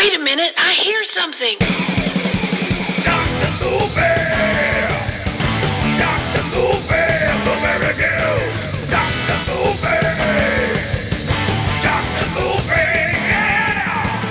Wait a minute, I hear something. Dr. Movie! Dr. Movie! Blueberry News! Dr. Movie! Dr. Movie! Yeah!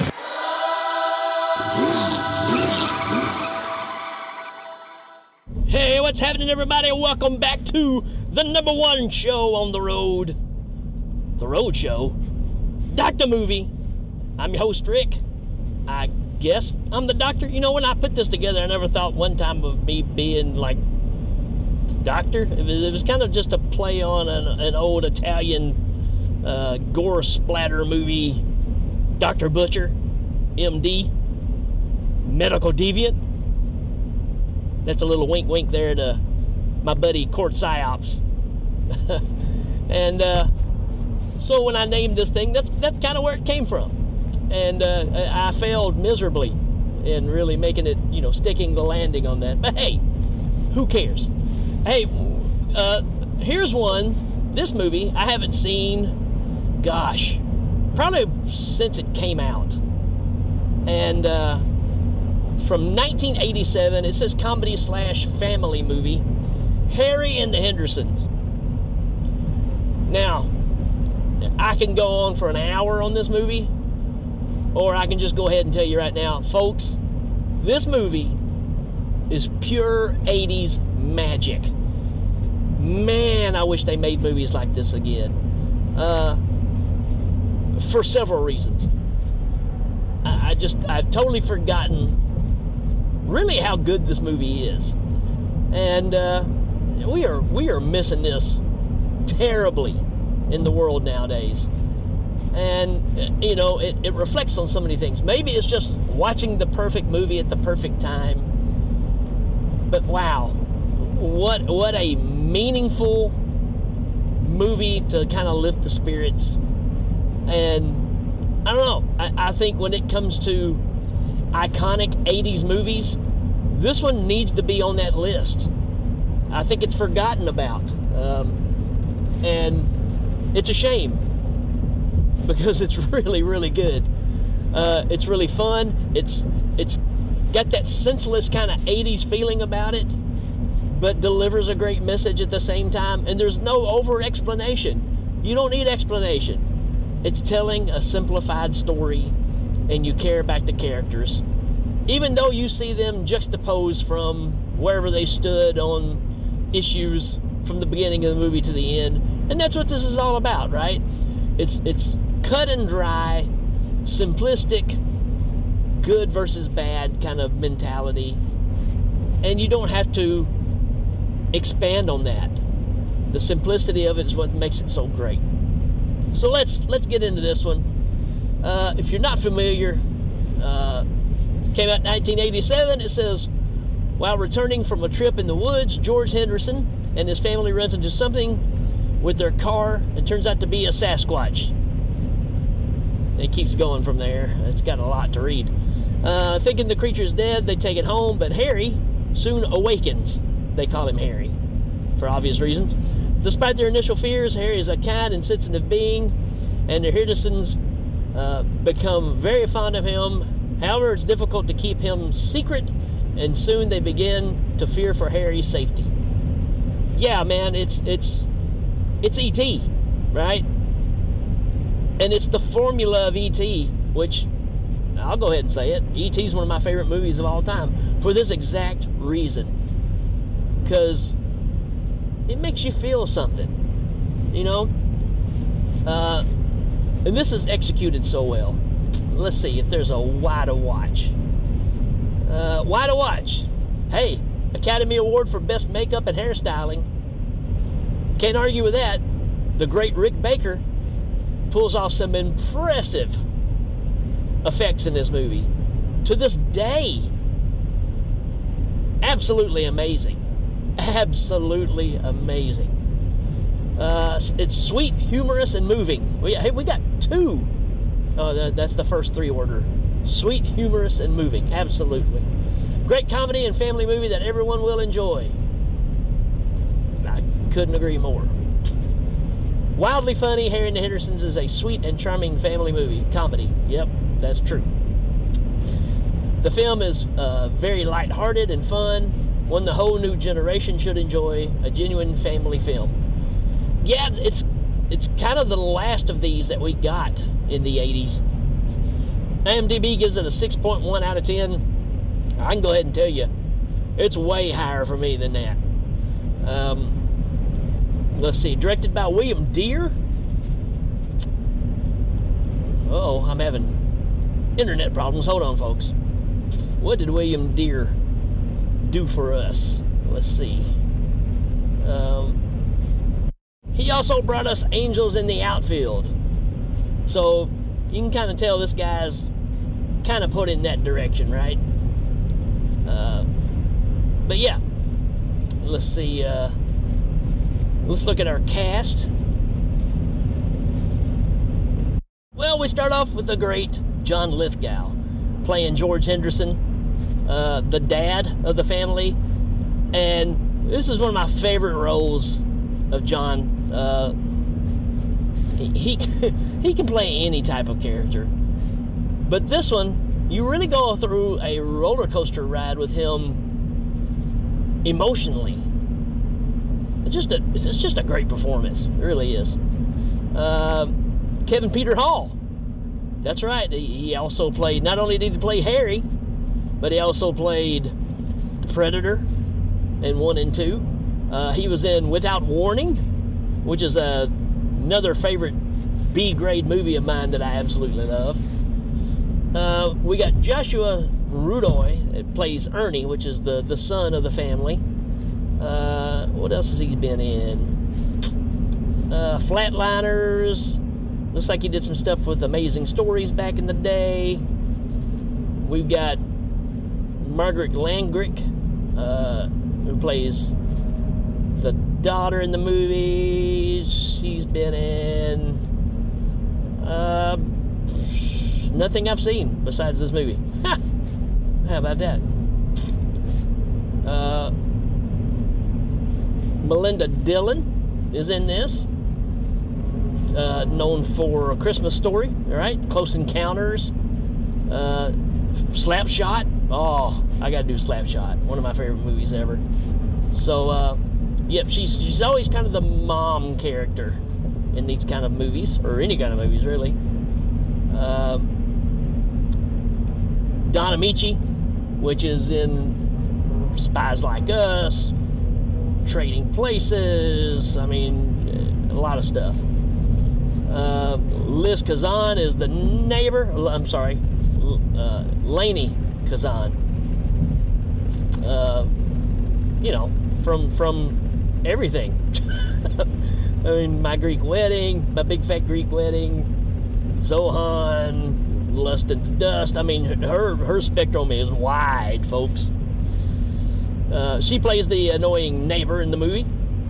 Hey, what's happening, everybody? Welcome back to the number one show on the road. The Road Show. Dr. Movie. I'm your host, Rick. I guess I'm the doctor. You know, when I put this together, I never thought one time of me being like the doctor. It was kind of just a play on an old Italian gore splatter movie, Dr. Butcher, MD, Medical Deviant. That's a little wink there to my buddy Court Psyops. And so when I named this thing, that's kind of where it came from. And I failed miserably in really making it, sticking the landing on that. But hey, who cares? Hey, here's one. This movie I haven't seen, gosh, probably since it came out. And from 1987, it says comedy/family movie, Harry and the Hendersons. Now, I can go on for an hour on this movie, or I can just go ahead and tell you right now, folks, this movie is pure 80s magic. Man, I wish they made movies like this again. For several reasons. I've totally forgotten really how good this movie is. And we are missing this terribly in the world nowadays. And, it reflects on so many things. Maybe it's just watching the perfect movie at the perfect time. But wow, what a meaningful movie to kind of lift the spirits. And I don't know, I think when it comes to iconic 80s movies, this one needs to be on that list. I think it's forgotten about. And it's a shame, because it's really, really good. It's really fun. It's got that senseless kind of 80s feeling about it, but delivers a great message at the same time. And there's no over-explanation. You don't need explanation. It's telling a simplified story, and you care about the characters. Even though you see them juxtaposed from wherever they stood on issues from the beginning of the movie to the end. And that's what this is all about, right? It's cut and dry, simplistic, good versus bad kind of mentality. And you don't have to expand on that. The simplicity of it is what makes it so great. So let's get into this one. If you're not familiar, it came out in 1987. It says, while returning from a trip in the woods, George Henderson and his family runs into something with their car. It turns out to be a Sasquatch. It keeps going from there. It's got a lot to read. Thinking the creature is dead, they take it home, but Harry soon awakens. They call him Harry, for obvious reasons. Despite their initial fears, Harry is a kind and sensitive being, and the Hendersons become very fond of him. However, it's difficult to keep him secret, and soon they begin to fear for Harry's safety. Yeah, man, it's E.T., right? And it's the formula of E.T., which, I'll go ahead and say it, E.T. is one of my favorite movies of all time, for this exact reason. Because it makes you feel something, and this is executed so well. Let's see if there's a why to watch. Why to watch? Hey, Academy Award for Best Makeup and Hairstyling. Can't argue with that. The great Rick Baker pulls off some impressive effects in this movie. To this day, absolutely amazing. Absolutely amazing. It's sweet, humorous, and moving. We got two. Oh, that's the first three order. Sweet, humorous, and moving. Absolutely. Great comedy and family movie that everyone will enjoy. I couldn't agree more. Wildly funny, Harry and the Hendersons is a sweet and charming family movie. Comedy. Yep, that's true. The film is very lighthearted and fun, one the whole new generation should enjoy, a genuine family film. Yeah, it's kind of the last of these that we got in the 80s. IMDb gives it a 6.1 out of 10. I can go ahead and tell you, it's way higher for me than that. Let's see, directed by William Deere. Uh-oh, I'm having internet problems. Hold on, folks. What did William Deere do for us? Let's see. He also brought us Angels in the Outfield. So you can kind of tell this guy's kind of put in that direction, right? But yeah, let's see. Let's look at our cast. Well, we start off with the great John Lithgow playing George Henderson, the dad of the family. And this is one of my favorite roles of John. He can play any type of character. But this one, you really go through a roller coaster ride with him emotionally. It's just a great performance. It really is. Kevin Peter Hall. That's right. He also played, not only did he play Harry, but he also played Predator in 1 and 2. He was in Without Warning, which is another favorite B-grade movie of mine that I absolutely love. We got Joshua Rudoy that plays Ernie, which is the son of the family. What else has he been in? Flatliners. Looks like he did some stuff with Amazing Stories back in the day. We've got Margaret Langrick, who plays the daughter in the movie. She's been in nothing I've seen besides this movie. Ha! How about that? Melinda Dillon is in this. Known for A Christmas Story, all right? Close Encounters. Slapshot. Oh, I gotta do Slapshot. One of my favorite movies ever. So, yep, she's always kind of the mom character in these kind of movies, or any kind of movies, really. Don Amici, which is in Spies Like Us, Trading Places, I mean, a lot of stuff. Liz Kazan is the neighbor. I'm sorry, Lainey Kazan. You know, from everything. I mean, My Greek Wedding, My Big Fat Greek Wedding, Zohan, Lust and Dust. I mean, her spectrum is wide, folks. She plays the annoying neighbor in the movie.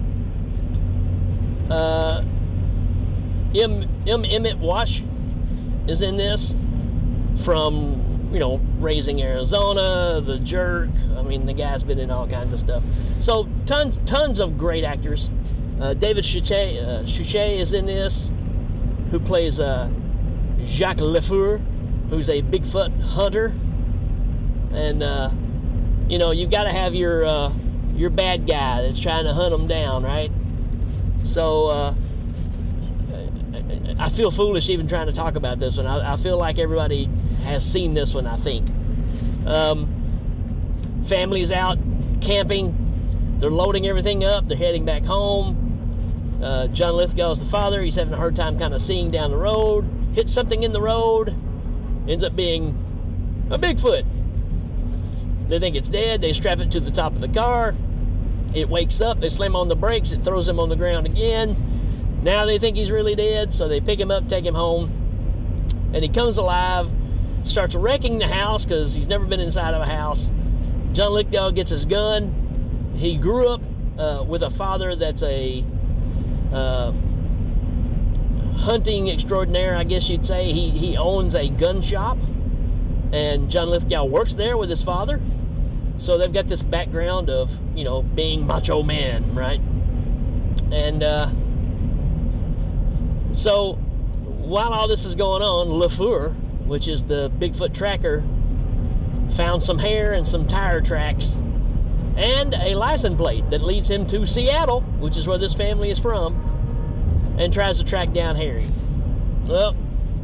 Emmett Wash is in this, from, you know, Raising Arizona, The Jerk. I mean, the guy's been in all kinds of stuff. So tons of great actors. David Suchet is in this, who plays Jacques Lefeur, who's a Bigfoot hunter. And you know, you got to have your bad guy that's trying to hunt them down, right? So I feel foolish even trying to talk about this one. I feel like everybody has seen this one, I think. Family's out camping. They're loading everything up. They're heading back home. John Lithgow's the father. He's having a hard time kind of seeing down the road. Hits something in the road. Ends up being a Bigfoot. They think it's dead. They strap it to the top of the car. It wakes up. They slam on the brakes. It throws him on the ground again. Now they think he's really dead, so they pick him up, take him home. And he comes alive, starts wrecking the house because he's never been inside of a house. John Lithgow gets his gun. He grew up with a father that's a hunting extraordinaire, I guess you'd say. He owns a gun shop, and John Lithgow works there with his father. So they've got this background of, you know, being macho men, right? And so while all this is going on, Lefeur, which is the Bigfoot tracker, found some hair and some tire tracks and a license plate that leads him to Seattle, which is where this family is from, and tries to track down Harry. Well,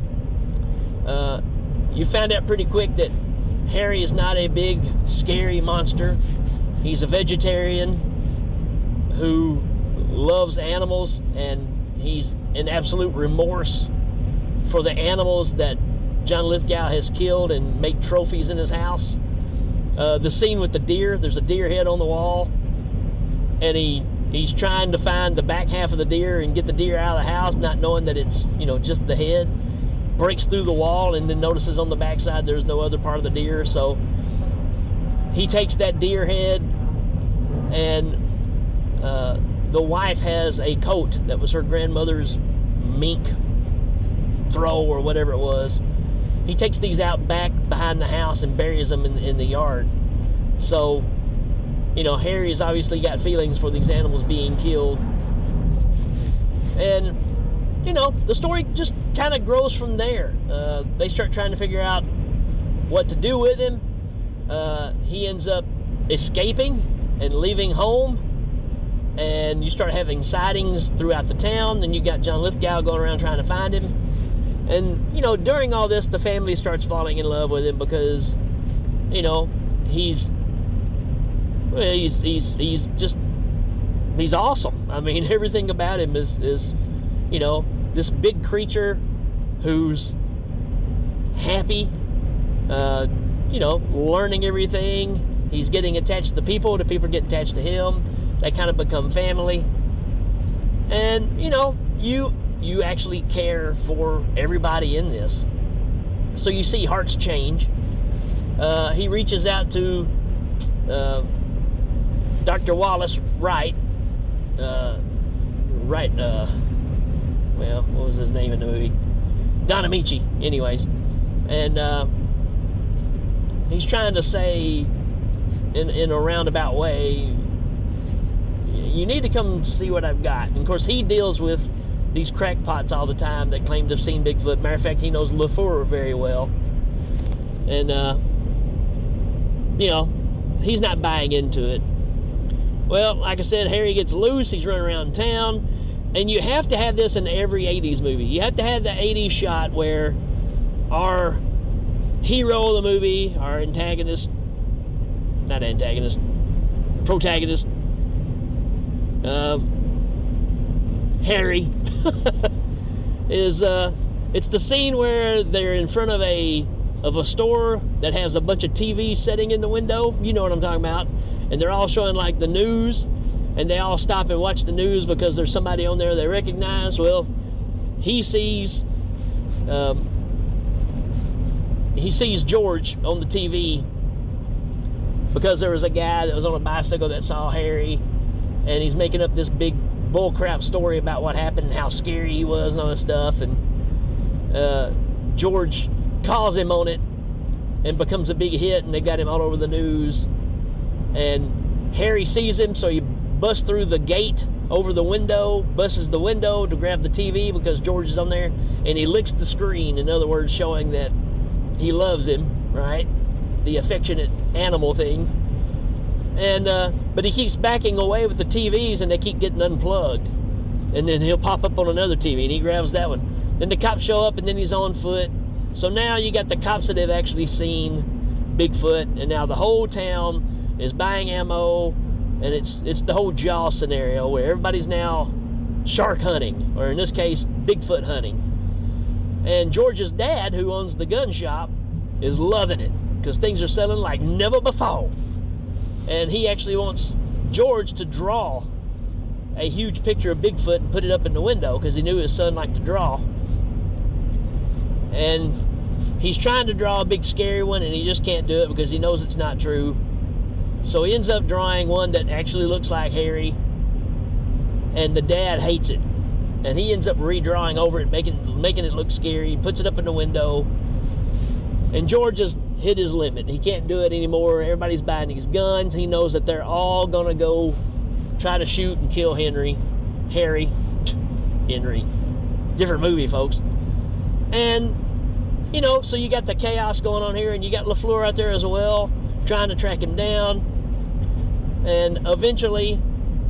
you found out pretty quick that Harry is not a big, scary monster. He's a vegetarian who loves animals, and he's in absolute remorse for the animals that John Lithgow has killed and make trophies in his house. The scene with the deer, there's a deer head on the wall, and he's trying to find the back half of the deer and get the deer out of the house, not knowing that it's, just the head. Breaks through the wall and then notices on the backside there's no other part of the deer. So he takes that deer head, and the wife has a coat that was her grandmother's mink throw or whatever it was. He takes these out back behind the house and buries them in the yard. So, Harry's obviously got feelings for these animals being killed. And, the story just kind of grows from there. They start trying to figure out what to do with him. He ends up escaping and leaving home. And you start having sightings throughout the town. And you got John Lithgow going around trying to find him. And, during all this, the family starts falling in love with him because, he's awesome. I mean, everything about him is this big creature who's happy, learning everything. He's getting attached to the people get attached to him. They kind of become family. And, you actually care for everybody in this. So you see hearts change. He reaches out to Dr. Wallace Wright. What was his name in the movie? Don Amici, anyways. And he's trying to say in a roundabout way, you need to come see what I've got. And of course, he deals with these crackpots all the time that claim to have seen Bigfoot. Matter of fact, he knows LaFleur very well. And, he's not buying into it. Well, like I said, Harry gets loose. He's running around town. And you have to have this in every 80s movie. You have to have the 80s shot where our hero of the movie, our protagonist, Harry, is, it's the scene where they're in front of a store that has a bunch of TVs sitting in the window. You know what I'm talking about. And they're all showing like the news, and they all stop and watch the news because there's somebody on there they recognize. Well, he sees George on the TV because there was a guy that was on a bicycle that saw Harry, and he's making up this big bullcrap story about what happened and how scary he was and all this stuff. And George calls him on it and becomes a big hit, and they got him all over the news. And Harry sees him, so he busts through the gate over the window, busts the window to grab the TV because George is on there, and he licks the screen, in other words, showing that he loves him, right? The affectionate animal thing. And but he keeps backing away with the TVs, and they keep getting unplugged. And then he'll pop up on another TV, and he grabs that one. Then the cops show up, and then he's on foot. So now you got the cops that have actually seen Bigfoot, and now the whole town is buying ammo, and it's the whole Jaws scenario where everybody's now shark hunting, or in this case, Bigfoot hunting. And George's dad, who owns the gun shop, is loving it because things are selling like never before. And he actually wants George to draw a huge picture of Bigfoot and put it up in the window because he knew his son liked to draw. And he's trying to draw a big scary one, and he just can't do it because he knows it's not true. So he ends up drawing one that actually looks like Harry, and the dad hates it. And he ends up redrawing over it, making it look scary. He puts it up in the window. And George has hit his limit. He can't do it anymore. Everybody's buying these guns. He knows that they're all going to go try to shoot and kill Henry. Different movie, folks. And you know, so you got the chaos going on here, and you got LaFleur out there as well, trying to track him down. And eventually,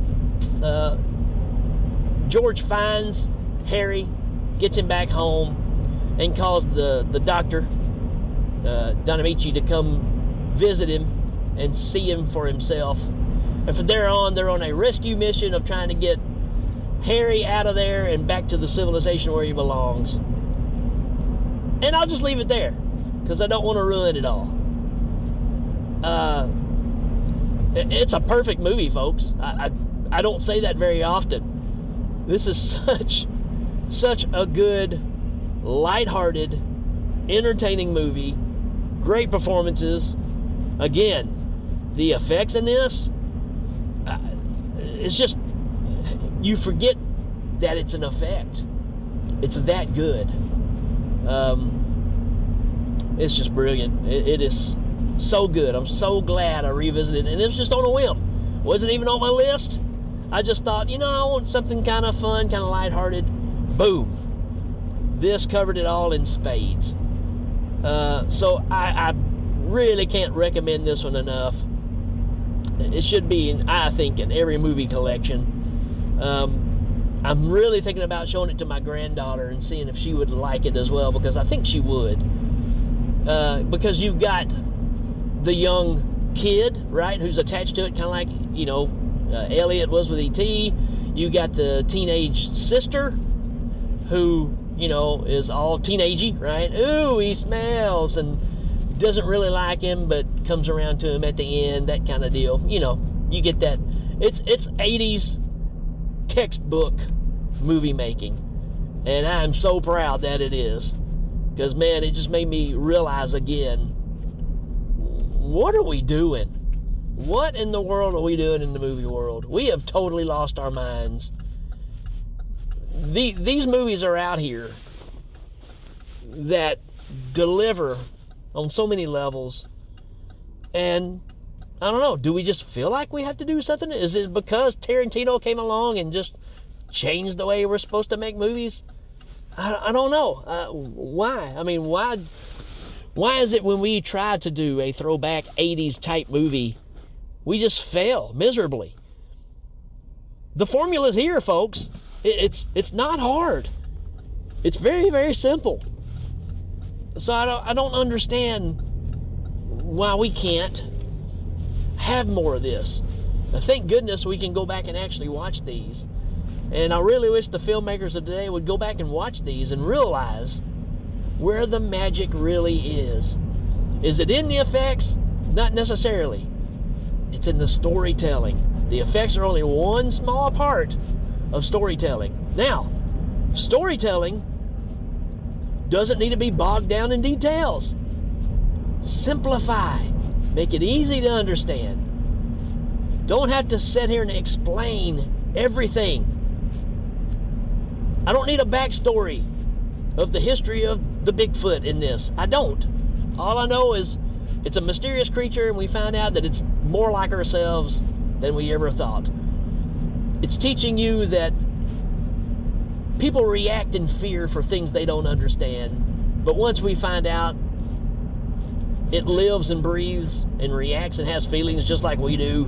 George finds Harry, gets him back home, and calls the doctor, Don Amici, to come visit him and see him for himself. And from there on, they're on a rescue mission of trying to get Harry out of there and back to the civilization where he belongs. And I'll just leave it there, because I don't want to ruin it all. It's a perfect movie, folks. I don't say that very often. This is such a good, lighthearted, entertaining movie. Great performances. Again, the effects in this, it's just, you forget that it's an effect. It's that good. It's just brilliant. It is so good. I'm so glad I revisited it. And it was just on a whim. Wasn't even on my list. I just thought, you know, I want something kind of fun, kind of lighthearted. Boom. This covered it all in spades. So I really can't recommend this one enough. It should be, I think, in every movie collection. I'm really thinking about showing it to my granddaughter and seeing if she would like it as well, because I think she would. Because you've got the young kid, right, who's attached to it, kind of like, you know, Elliot was with E.T. You got the teenage sister who, you know, is all teenagey, right? Ooh, he smells, and doesn't really like him, but comes around to him at the end, that kind of deal. You know, you get that. It's 80s textbook movie making, and I'm so proud that it is, because, man, it just made me realize again, what are we doing? What in the world are we doing in the movie world? We have totally lost our minds. These movies are out here that deliver on so many levels, and I don't know, do we just feel like we have to do something? Is it because Tarantino came along and just changed the way we're supposed to make movies? I don't know. Why? I mean, why is it when we try to do a throwback 80s type movie, we just fail miserably? The formula's here, folks. It's not hard. It's very, very simple. So I don't understand why we can't have more of this. Thank goodness we can go back and actually watch these. And I really wish the filmmakers of today would go back and watch these and realize where the magic really is. Is it in the effects? Not necessarily. It's in the storytelling. The effects are only one small part of storytelling. Now, storytelling doesn't need to be bogged down in details. Simplify. Make it easy to understand. Don't have to sit here and explain everything. I don't need a backstory of the history of the Bigfoot in this. I don't. All I know is it's a mysterious creature, and we find out that it's more like ourselves than we ever thought. It's teaching you that people react in fear for things they don't understand. But once we find out it lives and breathes and reacts and has feelings just like we do,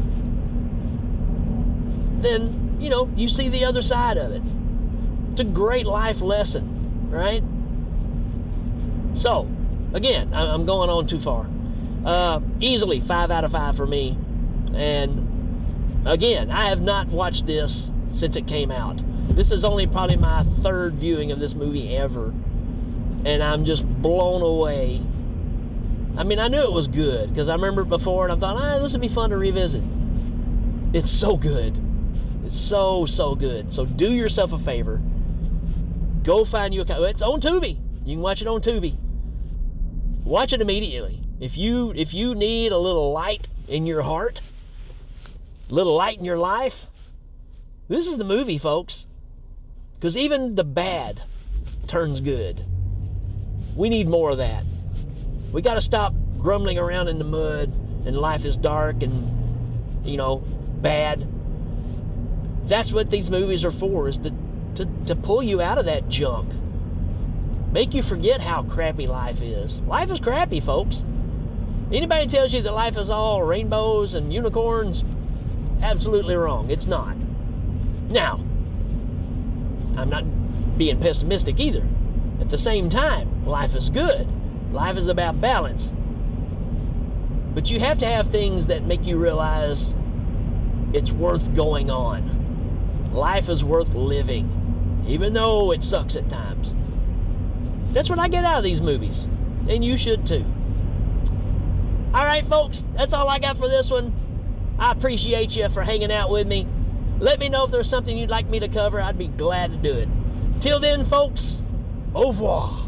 then, you know, you see the other side of it. It's a great life lesson, right? So, again, I'm going on too far. Easily 5 out of 5 for me. And, again, I have not watched this since it came out. This is only probably my 3rd viewing of this movie ever. And I'm just blown away. I mean, I knew it was good, because I remember it before, and I thought, this would be fun to revisit. It's so good. It's so, so good. So do yourself a favor. Go find you a copy. It's on Tubi. You can watch it on Tubi. Watch it immediately. If you need a little light in your heart, a little light in your life, this is the movie, folks. Because even the bad turns good. We need more of that. We got to stop grumbling around in the mud and life is dark and, you know, bad. That's what these movies are for, is to pull you out of that junk. make you forget how crappy life is. Life is crappy, folks. Anybody tells you that life is all rainbows and unicorns, absolutely wrong. It's not. Now, I'm not being pessimistic either. At the same time, life is good. Life is about balance. But you have to have things that make you realize it's worth going on. Life is worth living, even though it sucks at times. That's what I get out of these movies, and you should too. All right, folks, that's all I got for this one. I appreciate you for hanging out with me. Let me know if there's something you'd like me to cover. I'd be glad to do it. Till then, folks, au revoir.